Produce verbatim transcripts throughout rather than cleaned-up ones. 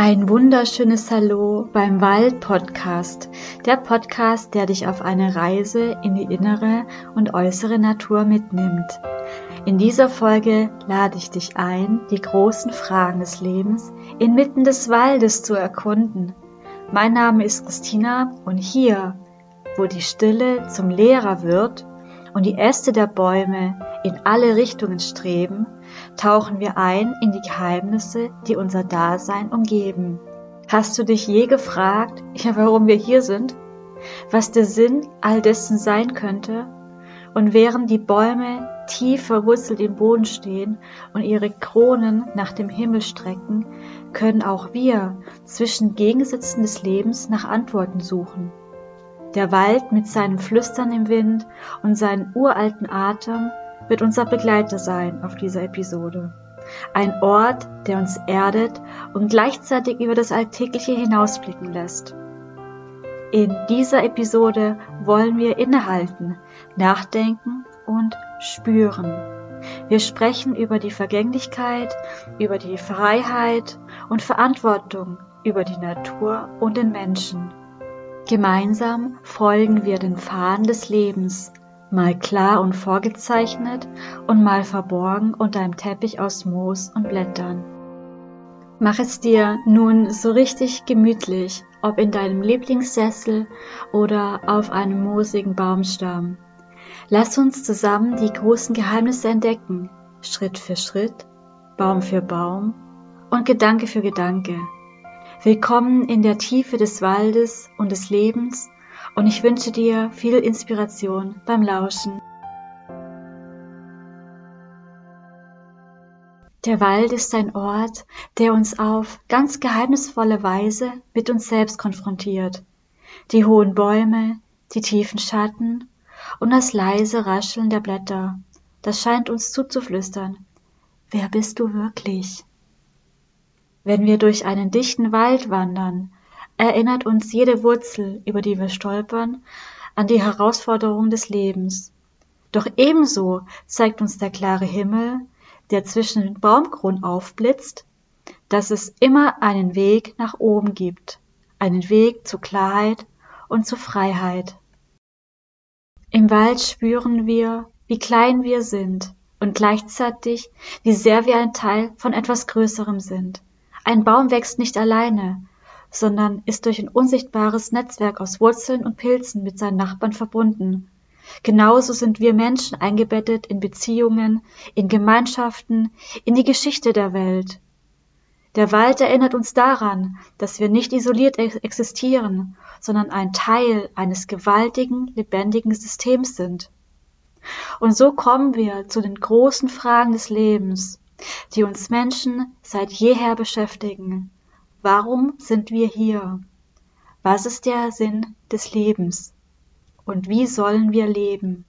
Ein wunderschönes Hallo beim Wald-Podcast, der Podcast, der dich auf eine Reise in die innere und äußere Natur mitnimmt. In dieser Folge lade ich dich ein, die großen Fragen des Lebens inmitten des Waldes zu erkunden. Mein Name ist Christina und hier, wo die Stille zum Lehrer wird und die Äste der Bäume in alle Richtungen streben, tauchen wir ein in die Geheimnisse, die unser Dasein umgeben. Hast du dich je gefragt, ja, warum wir hier sind? Was der Sinn all dessen sein könnte? Und während die Bäume tief verwurzelt im Boden stehen und ihre Kronen nach dem Himmel strecken, können auch wir zwischen Gegensätzen des Lebens nach Antworten suchen. Der Wald mit seinem Flüstern im Wind und seinem uralten Atem wird unser Begleiter sein auf dieser Episode. Ein Ort, der uns erdet und gleichzeitig über das Alltägliche hinausblicken lässt. In dieser Episode wollen wir innehalten, nachdenken und spüren. Wir sprechen über die Vergänglichkeit, über die Freiheit und Verantwortung, über die Natur und den Menschen. Gemeinsam folgen wir den Pfaden des Lebens, mal klar und vorgezeichnet und mal verborgen unter einem Teppich aus Moos und Blättern. Mach es dir nun so richtig gemütlich, ob in deinem Lieblingssessel oder auf einem moosigen Baumstamm. Lass uns zusammen die großen Geheimnisse entdecken, Schritt für Schritt, Baum für Baum und Gedanke für Gedanke. Willkommen in der Tiefe des Waldes und des Lebens und ich wünsche dir viel Inspiration beim Lauschen. Der Wald ist ein Ort, der uns auf ganz geheimnisvolle Weise mit uns selbst konfrontiert. Die hohen Bäume, die tiefen Schatten und das leise Rascheln der Blätter, das scheint uns zuzuflüstern. Wer bist du wirklich? Wenn wir durch einen dichten Wald wandern, erinnert uns jede Wurzel, über die wir stolpern, an die Herausforderung des Lebens. Doch ebenso zeigt uns der klare Himmel, der zwischen den Baumkronen aufblitzt, dass es immer einen Weg nach oben gibt, einen Weg zur Klarheit und zur Freiheit. Im Wald spüren wir, wie klein wir sind und gleichzeitig, wie sehr wir ein Teil von etwas Größerem sind. Ein Baum wächst nicht alleine, sondern ist durch ein unsichtbares Netzwerk aus Wurzeln und Pilzen mit seinen Nachbarn verbunden. Genauso sind wir Menschen eingebettet in Beziehungen, in Gemeinschaften, in die Geschichte der Welt. Der Wald erinnert uns daran, dass wir nicht isoliert existieren, sondern ein Teil eines gewaltigen, lebendigen Systems sind. Und so kommen wir zu den großen Fragen des Lebens, die uns Menschen seit jeher beschäftigen. Warum sind wir hier? Was ist der Sinn des Lebens? Und wie sollen wir leben?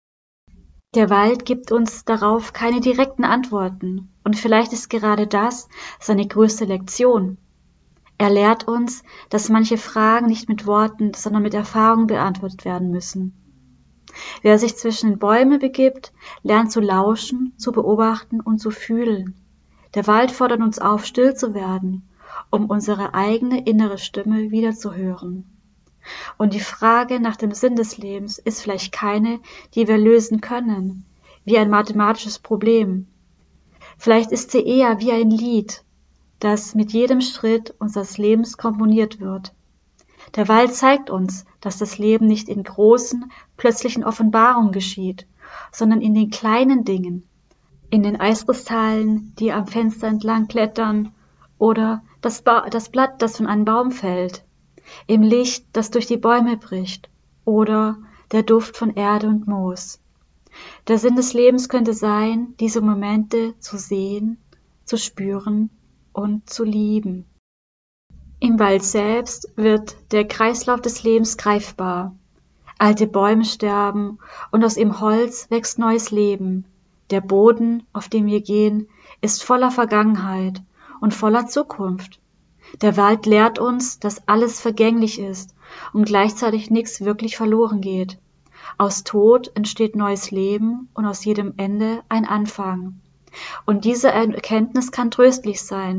Der Wald gibt uns darauf keine direkten Antworten und vielleicht ist gerade das seine größte Lektion. Er lehrt uns, dass manche Fragen nicht mit Worten, sondern mit Erfahrung beantwortet werden müssen. Wer sich zwischen den Bäumen begibt, lernt zu lauschen, zu beobachten und zu fühlen. Der Wald fordert uns auf, still zu werden, um unsere eigene innere Stimme wiederzuhören. Und die Frage nach dem Sinn des Lebens ist vielleicht keine, die wir lösen können, wie ein mathematisches Problem. Vielleicht ist sie eher wie ein Lied, das mit jedem Schritt unseres Lebens komponiert wird. Der Wald zeigt uns, dass das Leben nicht in großen, plötzlichen Offenbarungen geschieht, sondern in den kleinen Dingen, in den Eiskristallen, die am Fenster entlang klettern, oder das, ba- das Blatt, das von einem Baum fällt, im Licht, das durch die Bäume bricht, oder der Duft von Erde und Moos. Der Sinn des Lebens könnte sein, diese Momente zu sehen, zu spüren und zu lieben. Im Wald selbst wird der Kreislauf des Lebens greifbar. Alte Bäume sterben und aus ihrem Holz wächst neues Leben. Der Boden, auf dem wir gehen, ist voller Vergangenheit und voller Zukunft. Der Wald lehrt uns, dass alles vergänglich ist und gleichzeitig nichts wirklich verloren geht. Aus Tod entsteht neues Leben und aus jedem Ende ein Anfang. Und diese Erkenntnis kann tröstlich sein,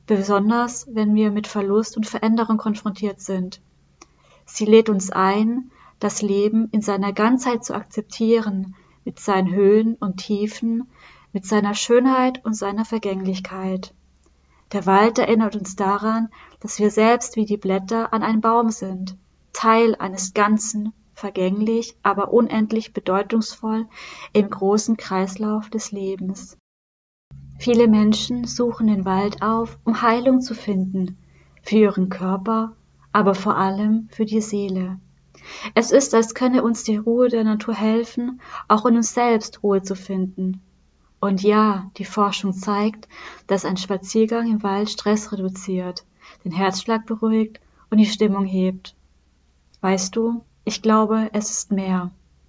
besonders wenn wir mit Verlust und Veränderung konfrontiert sind. Sie lädt uns ein, das Leben in seiner Ganzheit zu akzeptieren, mit seinen Höhen und Tiefen, mit seiner Schönheit und seiner Vergänglichkeit. Der Wald erinnert uns daran, dass wir selbst wie die Blätter an einem Baum sind, Teil eines Ganzen, vergänglich, aber unendlich bedeutungsvoll im großen Kreislauf des Lebens. Viele Menschen suchen den Wald auf, um Heilung zu finden, für ihren Körper, aber vor allem für die Seele. Es ist, als könne uns die Ruhe der Natur helfen, auch in uns selbst Ruhe zu finden. Und ja, die Forschung zeigt, dass ein Spaziergang im Wald Stress reduziert, den Herzschlag beruhigt und die Stimmung hebt. Weißt du, ich glaube, es ist mehr.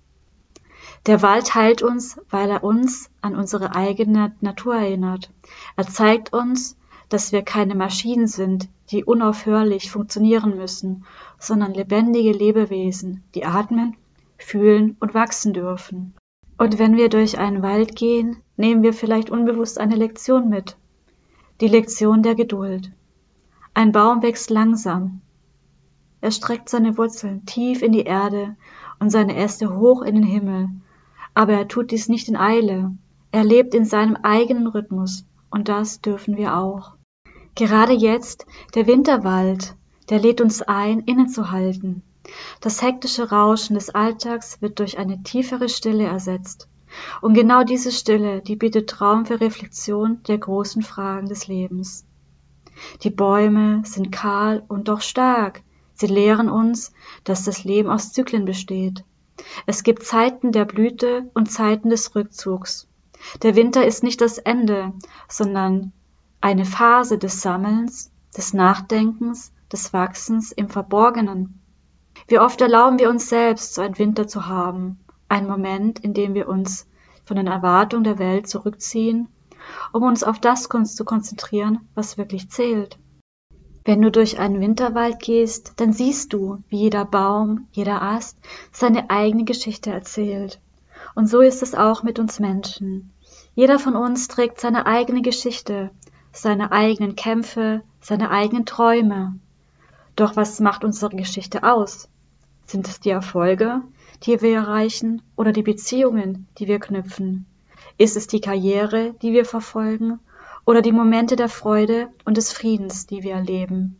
Der Wald heilt uns, weil er uns an unsere eigene Natur erinnert. Er zeigt uns, dass wir keine Maschinen sind, die unaufhörlich funktionieren müssen, sondern lebendige Lebewesen, die atmen, fühlen und wachsen dürfen. Und wenn wir durch einen Wald gehen, nehmen wir vielleicht unbewusst eine Lektion mit. Die Lektion der Geduld. Ein Baum wächst langsam. Er streckt seine Wurzeln tief in die Erde und seine Äste hoch in den Himmel. Aber er tut dies nicht in Eile. Er lebt in seinem eigenen Rhythmus. Und das dürfen wir auch. Gerade jetzt, der Winterwald, der lädt uns ein, innezuhalten. Das hektische Rauschen des Alltags wird durch eine tiefere Stille ersetzt. Und genau diese Stille, die bietet Raum für Reflexion der großen Fragen des Lebens. Die Bäume sind kahl und doch stark. Sie lehren uns, dass das Leben aus Zyklen besteht. Es gibt Zeiten der Blüte und Zeiten des Rückzugs. Der Winter ist nicht das Ende, sondern eine Phase des Sammelns, des Nachdenkens, des Wachsens im Verborgenen. Wie oft erlauben wir uns selbst, so einen Winter zu haben, einen Moment, in dem wir uns von den Erwartungen der Welt zurückziehen, um uns auf das zu konzentrieren, was wirklich zählt. Wenn du durch einen Winterwald gehst, dann siehst du, wie jeder Baum, jeder Ast seine eigene Geschichte erzählt. Und so ist es auch mit uns Menschen. Jeder von uns trägt seine eigene Geschichte, seine eigenen Kämpfe, seine eigenen Träume. Doch was macht unsere Geschichte aus? Sind es die Erfolge, die wir erreichen, oder die Beziehungen, die wir knüpfen? Ist es die Karriere, die wir verfolgen, oder die Momente der Freude und des Friedens, die wir erleben?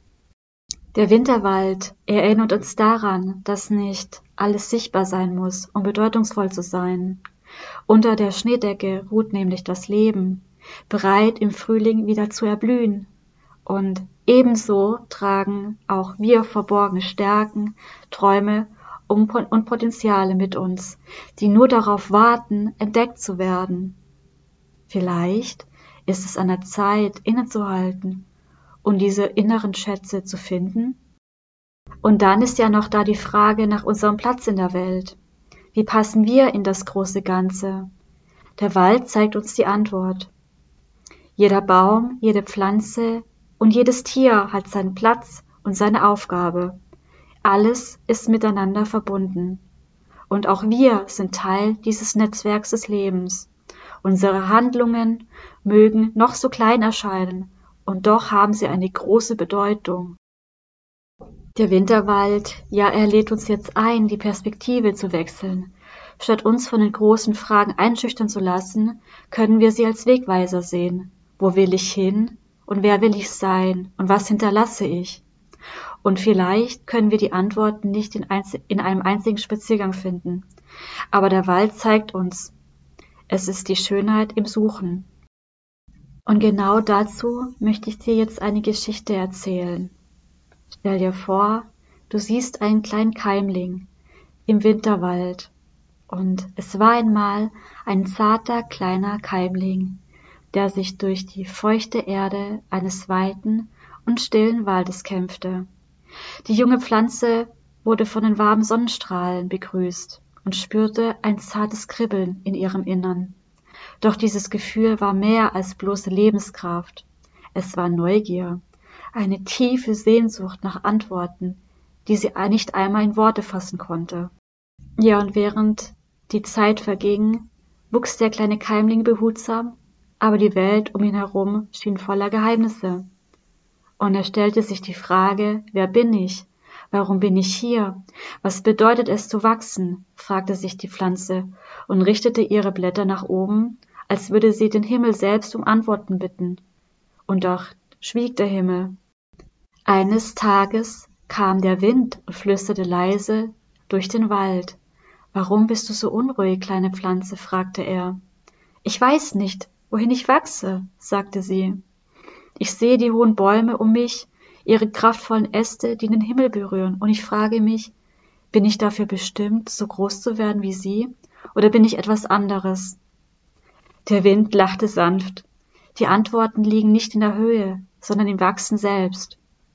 Der Winterwald erinnert uns daran, dass nicht alles sichtbar sein muss, um bedeutungsvoll zu sein. Unter der Schneedecke ruht nämlich das Leben, bereit im Frühling wieder zu erblühen. Und ebenso tragen auch wir verborgene Stärken, Träume und Potenziale mit uns, die nur darauf warten, entdeckt zu werden. Vielleicht ist es an der Zeit, innezuhalten und diese inneren Schätze zu finden. Und dann ist ja noch da die Frage nach unserem Platz in der Welt. Wie passen wir in das große Ganze? Der Wald zeigt uns die Antwort. Jeder Baum, jede Pflanze und jedes Tier hat seinen Platz und seine Aufgabe. Alles ist miteinander verbunden. Und auch wir sind Teil dieses Netzwerks des Lebens. Unsere Handlungen mögen noch so klein erscheinen, und doch haben sie eine große Bedeutung. Der Winterwald, ja, er lädt uns jetzt ein, die Perspektive zu wechseln. Statt uns von den großen Fragen einschüchtern zu lassen, können wir sie als Wegweiser sehen. Wo will ich hin? Und wer will ich sein? Und was hinterlasse ich? Und vielleicht können wir die Antworten nicht in, einz- in einem einzigen Spaziergang finden. Aber der Wald zeigt uns, es ist die Schönheit im Suchen. Und genau dazu möchte ich dir jetzt eine Geschichte erzählen. Stell dir vor, du siehst einen kleinen Keimling im Winterwald. Und es war einmal ein zarter kleiner Keimling, der sich durch die feuchte Erde eines weiten und stillen Waldes kämpfte. Die junge Pflanze wurde von den warmen Sonnenstrahlen begrüßt und spürte ein zartes Kribbeln in ihrem Innern. Doch dieses Gefühl war mehr als bloße Lebenskraft. Es war Neugier, eine tiefe Sehnsucht nach Antworten, die sie nicht einmal in Worte fassen konnte. Ja, und während die Zeit verging, wuchs der kleine Keimling behutsam aber die Welt um ihn herum schien voller Geheimnisse. Und er stellte sich die Frage, wer bin ich? Warum bin ich hier? Was bedeutet es zu wachsen? Fragte sich die Pflanze und richtete ihre Blätter nach oben, als würde sie den Himmel selbst um Antworten bitten. Und doch schwieg der Himmel. Eines Tages kam der Wind und flüsterte leise durch den Wald. »Warum bist du so unruhig, kleine Pflanze?« fragte er. »Ich weiß nicht, wohin ich wachse«, sagte sie. »Ich sehe die hohen Bäume um mich, ihre kraftvollen Äste, die den Himmel berühren, und ich frage mich, bin ich dafür bestimmt, so groß zu werden wie sie, oder bin ich etwas anderes?« Der Wind lachte sanft. »Die Antworten liegen nicht in der Höhe, sondern im Wachsen selbst.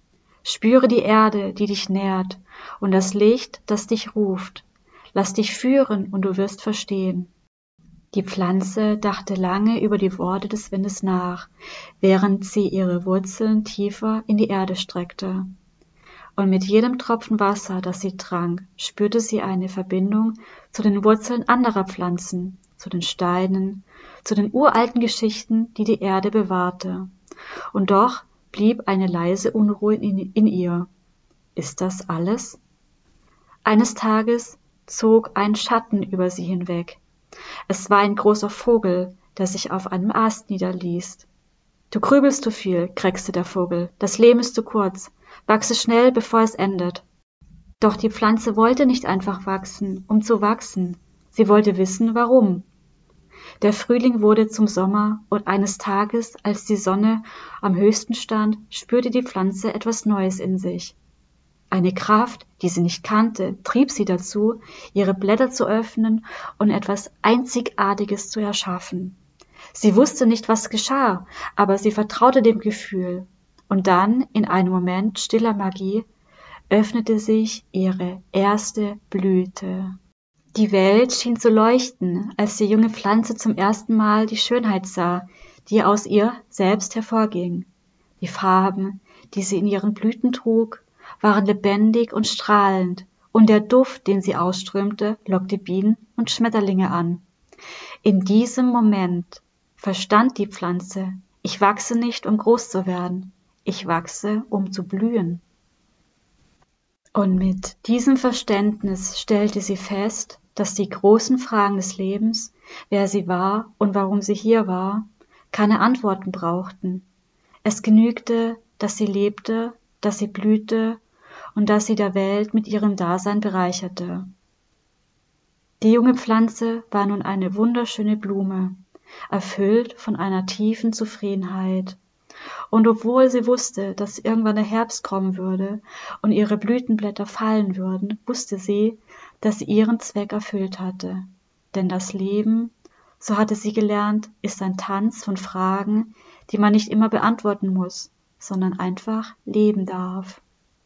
Spüre die Erde, die dich nährt, und das Licht, das dich ruft. Lass dich führen, und du wirst verstehen.« Die Pflanze dachte lange über die Worte des Windes nach, während sie ihre Wurzeln tiefer in die Erde streckte. Und mit jedem Tropfen Wasser, das sie trank, spürte sie eine Verbindung zu den Wurzeln anderer Pflanzen, zu den Steinen, zu den uralten Geschichten, die die Erde bewahrte. Und doch blieb eine leise Unruhe in, in ihr. Ist das alles? Eines Tages zog ein Schatten über sie hinweg. Es war ein großer Vogel, der sich auf einem Ast niederließ. »Du grübelst zu viel«, krächzte der Vogel. »Das Leben ist zu kurz. Wachse schnell, bevor es endet.« Doch die Pflanze wollte nicht einfach wachsen, um zu wachsen. Sie wollte wissen, warum. Der Frühling wurde zum Sommer, und eines Tages, als die Sonne am höchsten stand, spürte die Pflanze etwas Neues in sich. Eine Kraft, die sie nicht kannte, trieb sie dazu, ihre Blätter zu öffnen und etwas Einzigartiges zu erschaffen. Sie wusste nicht, was geschah, aber sie vertraute dem Gefühl. Und dann, in einem Moment stiller Magie, öffnete sich ihre erste Blüte. Die Welt schien zu leuchten, als die junge Pflanze zum ersten Mal die Schönheit sah, die aus ihr selbst hervorging. Die Farben, die sie in ihren Blüten trug, waren lebendig und strahlend, und der Duft, den sie ausströmte, lockte Bienen und Schmetterlinge an. In diesem Moment verstand die Pflanze, ich wachse nicht, um groß zu werden, ich wachse, um zu blühen. Und mit diesem Verständnis stellte sie fest, dass die großen Fragen des Lebens, wer sie war und warum sie hier war, keine Antworten brauchten. Es genügte, dass sie lebte, dass sie blühte und dass sie der Welt mit ihrem Dasein bereicherte. Die junge Pflanze war nun eine wunderschöne Blume, erfüllt von einer tiefen Zufriedenheit. Und obwohl sie wusste, dass irgendwann der Herbst kommen würde und ihre Blütenblätter fallen würden, wusste sie, dass sie ihren Zweck erfüllt hatte. Denn das Leben, so hatte sie gelernt, ist ein Tanz von Fragen, die man nicht immer beantworten muss, sondern einfach leben darf.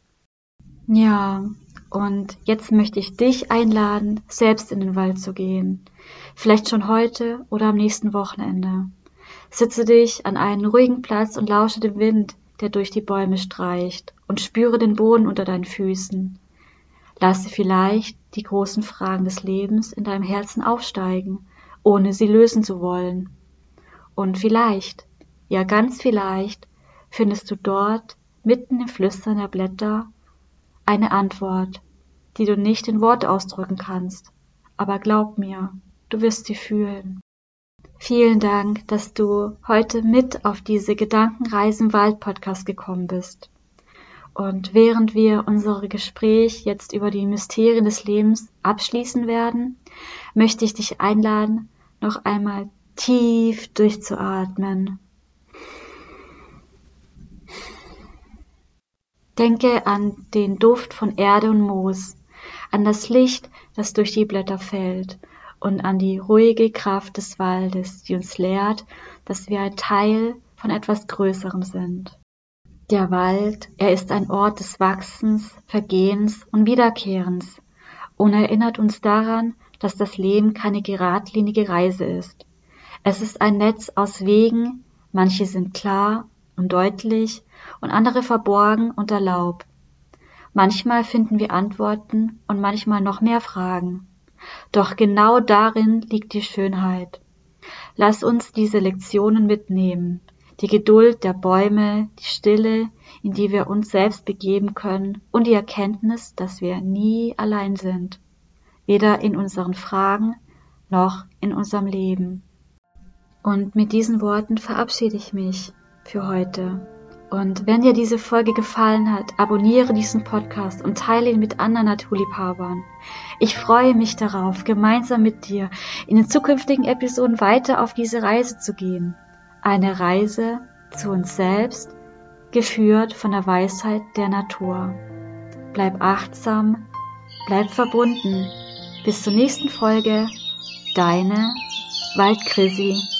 Ja, und jetzt möchte ich dich einladen, selbst in den Wald zu gehen. Vielleicht schon heute oder am nächsten Wochenende. Sitze dich an einen ruhigen Platz und lausche dem Wind, der durch die Bäume streicht, und spüre den Boden unter deinen Füßen. Lasse vielleicht die großen Fragen des Lebens in deinem Herzen aufsteigen, ohne sie lösen zu wollen. Und vielleicht, ja ganz vielleicht, findest du dort, mitten im Flüstern der Blätter, eine Antwort, die du nicht in Worte ausdrücken kannst. Aber glaub mir, du wirst sie fühlen. Vielen Dank, dass du heute mit auf diese Gedankenreise im Wald-Podcast gekommen bist. Und während wir unser Gespräch jetzt über die Mysterien des Lebens abschließen werden, möchte ich dich einladen, noch einmal tief durchzuatmen. Denke an den Duft von Erde und Moos, an das Licht, das durch die Blätter fällt, und an die ruhige Kraft des Waldes, die uns lehrt, dass wir ein Teil von etwas Größerem sind. Der Wald, er ist ein Ort des Wachsens, Vergehens und Wiederkehrens und erinnert uns daran, dass das Leben keine geradlinige Reise ist. Es ist ein Netz aus Wegen, manche sind klar und deutlich und andere verborgen unter Laub. Manchmal finden wir Antworten und manchmal noch mehr Fragen. Doch genau darin liegt die Schönheit. Lass uns diese Lektionen mitnehmen. Die Geduld der Bäume, die Stille, in die wir uns selbst begeben können und die Erkenntnis, dass wir nie allein sind. Weder in unseren Fragen noch in unserem Leben. Und mit diesen Worten verabschiede ich mich für heute. Und wenn dir diese Folge gefallen hat, abonniere diesen Podcast und teile ihn mit anderen Naturliebhabern. Ich freue mich darauf, gemeinsam mit dir in den zukünftigen Episoden weiter auf diese Reise zu gehen. Eine Reise zu uns selbst, geführt von der Weisheit der Natur. Bleib achtsam, bleib verbunden. Bis zur nächsten Folge, deine Waldkrissi.